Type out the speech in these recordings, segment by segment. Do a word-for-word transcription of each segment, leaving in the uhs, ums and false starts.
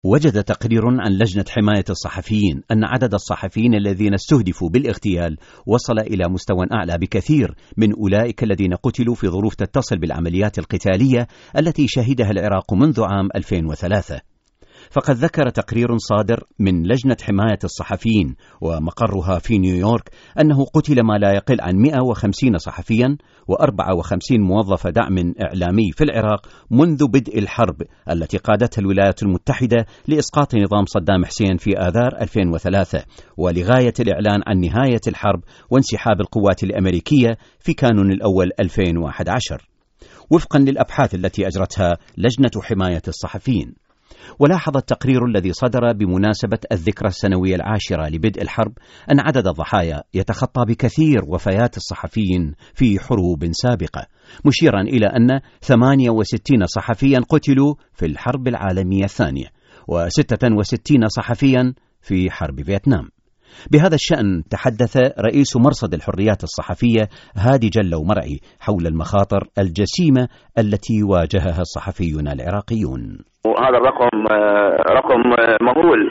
وجد تقرير عن لجنة حماية الصحفيين أن عدد الصحفيين الذين استهدفوا بالاغتيال وصل إلى مستوى أعلى بكثير من أولئك الذين قتلوا في ظروف تتصل بالعمليات القتالية التي شهدها العراق منذ عام ألفين وثلاثة. فقد ذكر تقرير صادر من لجنة حماية الصحفيين ومقرها في نيويورك أنه قتل ما لا يقل عن مئة وخمسين صحفيا وأربعة وخمسين موظف دعم إعلامي في العراق منذ بدء الحرب التي قادتها الولايات المتحدة لإسقاط نظام صدام حسين في آذار ألفين وثلاثة ولغاية الإعلان عن نهاية الحرب وانسحاب القوات الأمريكية في كانون الأول ألفين وأحد عشر وفقا للأبحاث التي أجرتها لجنة حماية الصحفيين. ولاحظ التقرير الذي صدر بمناسبة الذكرى السنوية العاشرة لبدء الحرب أن عدد الضحايا يتخطى بكثير وفيات الصحفيين في حروب سابقة، مشيرا إلى أن ثمانية وستين صحفيا قتلوا في الحرب العالمية الثانية وستة وستين صحفيا في حرب فيتنام. بهذا الشأن تحدث رئيس مرصد الحريات الصحفية هادي جلو مرعي حول المخاطر الجسيمة التي واجهها الصحفيون العراقيون. وهذا الرقم رقم مهول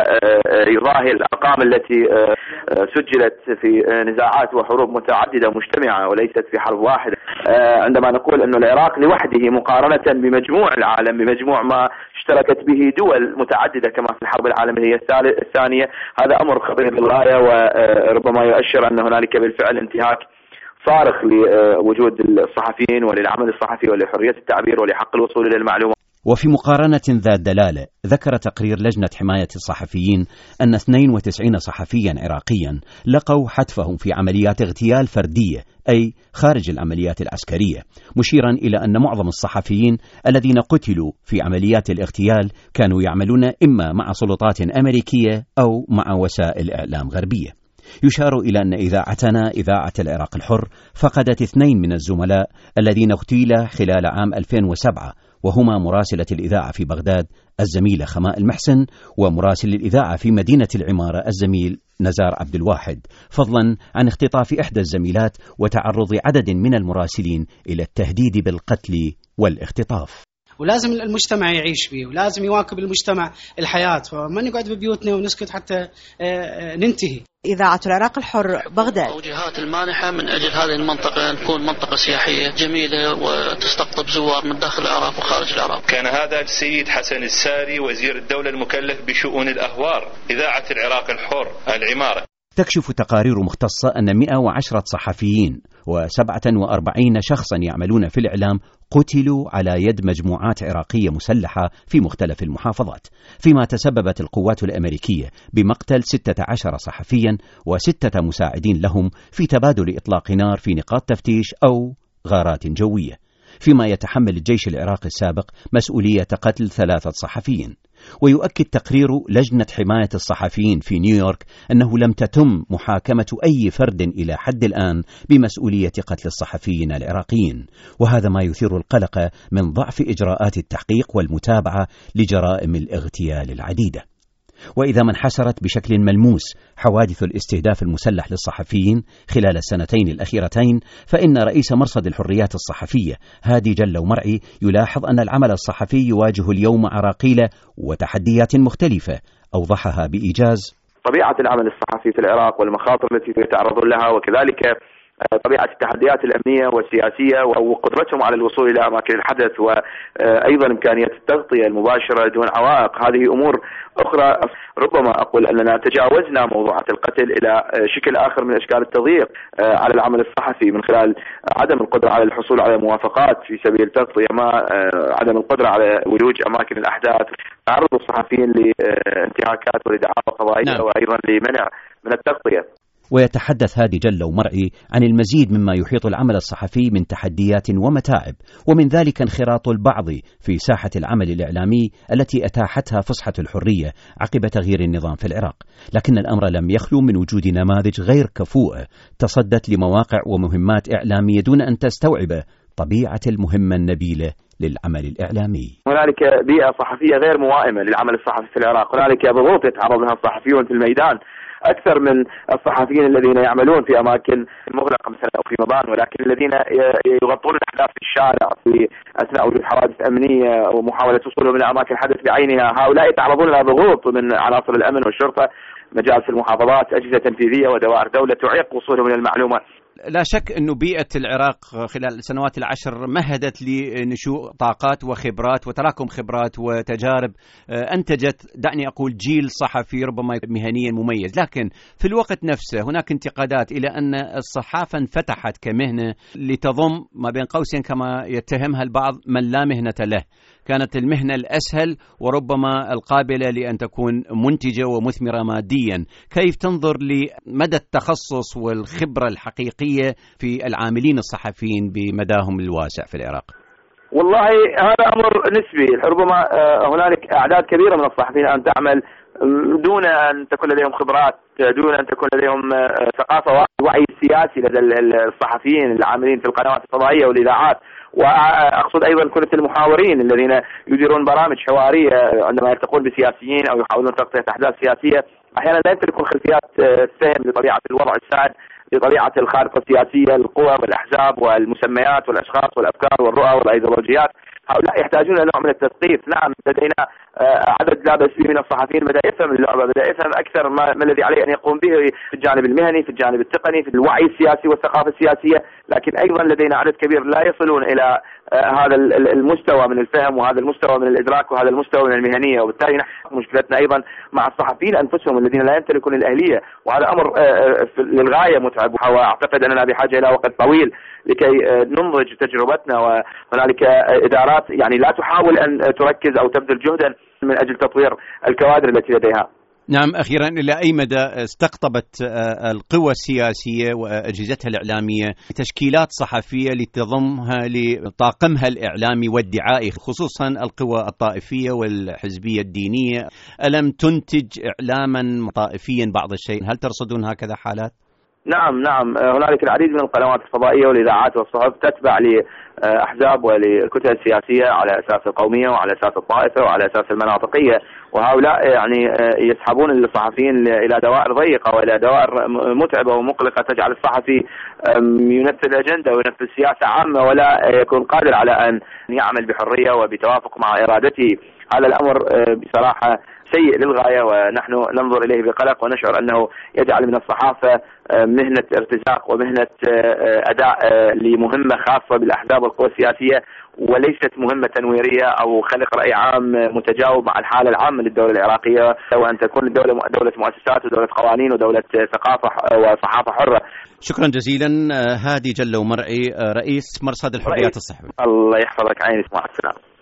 ويضاهي الأرقام التي سجلت في نزاعات وحروب متعددة مجتمعة وليست في حرب واحدة. عندما نقول أن العراق لوحده مقارنة بمجموع العالم بمجموع ما اشتركت به دول متعددة كما في الحرب العالمية الثانية، هذا أمر خطير للغاية وربما يؤشر أن هنالك بالفعل انتهاك صارخ لوجود الصحفيين وللعمل الصحفي ولحرية التعبير ولحق الوصول إلى المعلومات. وفي مقارنة ذات دلالة ذكر تقرير لجنة حماية الصحفيين أن اثنين وتسعين صحفيا عراقيا لقوا حتفهم في عمليات اغتيال فردية أي خارج العمليات العسكرية، مشيرا إلى أن معظم الصحفيين الذين قتلوا في عمليات الاغتيال كانوا يعملون إما مع سلطات أمريكية أو مع وسائل إعلام غربية. يشار إلى أن إذاعتنا إذاعة العراق الحر فقدت اثنين من الزملاء الذين اغتيلا خلال عام ألفين وسبعة، وهما مراسلة الإذاعة في بغداد الزميلة خماء المحسن ومراسل الإذاعة في مدينة العمارة الزميل نزار عبد الواحد، فضلا عن اختطاف إحدى الزميلات وتعرض عدد من المراسلين إلى التهديد بالقتل والاختطاف. ولازم المجتمع يعيش به ولازم يواكب المجتمع الحياة، فما نقعد ببيوتنا ونسكت حتى ننتهي. إذاعة العراق الحر بغداد. توجيهات المانحة من أجل هذه المنطقة تكون منطقة سياحية جميلة وتستقطب زوار من داخل العراق وخارج العراق. كان هذا السيد حسن الساري وزير الدولة المكلف بشؤون الأهوار إذاعة العراق الحر العمارة. تكشف تقارير مختصة أن مئة وعشرة صحفيين وسبعة وأربعين شخصا يعملون في الإعلام قتلوا على يد مجموعات عراقية مسلحة في مختلف المحافظات، فيما تسببت القوات الأمريكية بمقتل ستة عشر صحفيا وستة مساعدين لهم في تبادل إطلاق نار في نقاط تفتيش أو غارات جوية، فيما يتحمل الجيش العراقي السابق مسؤولية قتل ثلاثة صحفيين. ويؤكد تقرير لجنة حماية الصحفيين في نيويورك أنه لم تتم محاكمة أي فرد إلى حد الآن بمسؤولية قتل الصحفيين العراقيين، وهذا ما يثير القلق من ضعف إجراءات التحقيق والمتابعة لجرائم الاغتيال العديدة. وإذا ما انحسرت بشكل ملموس حوادث الاستهداف المسلح للصحفيين خلال السنتين الأخيرتين، فإن رئيس مرصد الحريات الصحفية هادي جلو مرعي يلاحظ أن العمل الصحفي يواجه اليوم عراقيل وتحديات مختلفة أوضحها بإيجاز. طبيعة العمل الصحفي في العراق والمخاطر التي يتعرضون لها، وكذلك طبيعة التحديات الأمنية والسياسية وقدرتهم على الوصول إلى أماكن الحدث، وأيضا إمكانية التغطية المباشرة دون عوائق. هذه أمور أخرى ربما أقول أننا تجاوزنا موضوعات القتل إلى شكل آخر من أشكال التضييق على العمل الصحفي من خلال عدم القدرة على الحصول على موافقات في سبيل التغطية، ما عدم القدرة على ولوج أماكن الأحداث، تعرض الصحفيين لانتهاكات ولدعاوى قضائية، نعم. وأيضا لمنع من التغطية. ويتحدث هادي جلو مرعي عن المزيد مما يحيط العمل الصحفي من تحديات ومتاعب، ومن ذلك انخراط البعض في ساحة العمل الإعلامي التي أتاحتها فسحة الحرية عقب تغيير النظام في العراق، لكن الأمر لم يخلو من وجود نماذج غير كفؤة تصدت لمواقع ومهمات إعلامية دون أن تستوعب طبيعة المهمة النبيلة للعمل الإعلامي. هنالك بيئة صحفية غير موائمة للعمل الصحفي في العراق، هنالك ضغوط يتعرض لها الصحفيون في الميدان أكثر من الصحفيين الذين يعملون في أماكن مغلقة مثلا أو في مبان، ولكن الذين يغطون الأحداث في الشارع في أثناء وجود حوادث أمنية ومحاولة وصولهم إلى أماكن الحدث بعينها، هؤلاء يتعرضون إلى ضغوط من عناصر الأمن والشرطة، مجالس المحافظات، أجهزة تنفيذية ودوائر دولة تعيق وصولهم إلى المعلومة. لا شك أنه بيئة العراق خلال السنوات العشر مهدت لنشوء طاقات وخبرات وتراكم خبرات وتجارب أنتجت، دعني أقول، جيل صحفي ربما مهنيا مميز. لكن في الوقت نفسه هناك انتقادات إلى أن الصحافة انفتحت كمهنة لتضم ما بين قوسين كما يتهمها البعض من لا مهنة له. كانت المهنة الأسهل وربما القابلة لأن تكون منتجة ومثمرة ماديا. كيف تنظر لمدى التخصص والخبرة الحقيقية في العاملين الصحفيين بمداهم الواسع في العراق؟ والله هذا أمر نسبي، ربما هنالك أعداد كبيرة من الصحفيين أن تعمل دون أن تكون لديهم خبرات، دون أن تكون لديهم ثقافة ووعي سياسي لدى الصحفيين العاملين في القنوات الفضائية والإذاعات. وأقصد أيضا كل المحاورين الذين يديرون برامج حوارية عندما يلتقون بسياسيين أو يحاولون تغطية أحداث سياسية، أحيانا لا يمتلكون خلفيات فهم لطبيعة الوضع السائد، لطبيعة الخارطة السياسية، القوى والأحزاب والمسميات والأشخاص والأفكار والرؤى والأيديولوجيات. هؤلاء يحتاجون إلى نوع من التثقيف. نعم، لدينا عدد لا بأس به من الصحفيين بدأ يفهم اللعبة، بدأ يفهم أكثر ما, ما الذي عليه أن يقوم به في الجانب المهني، في الجانب التقني، في الوعي السياسي والثقافة السياسية. لكن أيضا لدينا عدد كبير لا يصلون إلى هذا المستوى من الفهم وهذا المستوى من الإدراك وهذا المستوى من المهنية، وبالتالي نحن مشكلتنا أيضا مع الصحفيين أنفسهم الذين لا يمتلكون الأهلية، وهذا أمر للغاية متعب. وأعتقد أننا بحاجة إلى وقت طويل لكي ننضج تجربتنا، وهنالك إدارات يعني لا تحاول أن تركز أو تبذل جهدا من أجل تطوير الكوادر التي لديها. نعم، أخيرا، إلى أي مدى استقطبت القوى السياسية وأجهزتها الإعلامية تشكيلات صحفية لتضمها لطاقمها الإعلامي والدعائي، خصوصا القوى الطائفية والحزبية الدينية؟ ألم تنتج إعلاما طائفيا بعض الشيء؟ هل ترصدون هكذا حالات؟ نعم نعم هنالك العديد من القنوات الفضائية والإذاعات والصحف تتبع لأحزاب وللكتل السياسية على أساس القومية وعلى أساس الطائفة وعلى أساس المناطقية، وهؤلاء يعني يسحبون الصحفيين إلى دوائر ضيقة وإلى دوائر متعبة ومقلقة تجعل الصحفي ينفذ أجندة وينفذ سياسة عامة ولا يكون قادر على أن يعمل بحرية وبتوافق مع إرادته. هذا الأمر بصراحة سيء للغاية، ونحن ننظر إليه بقلق ونشعر أنه يجعل من الصحافة مهنة ارتزاق ومهنة أداء لمهمة خاصة بالأحزاب والقوى السياسية، وليست مهمة تنويرية أو خلق رأي عام متجاوب مع الحالة العامة للدولة العراقية، وأن تكون الدولة دولة مؤسسات ودولة قوانين ودولة ثقافة وصحافة حرة. شكرا جزيلا. هادي جلو مرعي، رئيس مرصد الحريات الصحفية. الله يحفظك، عيني، مع السلامة.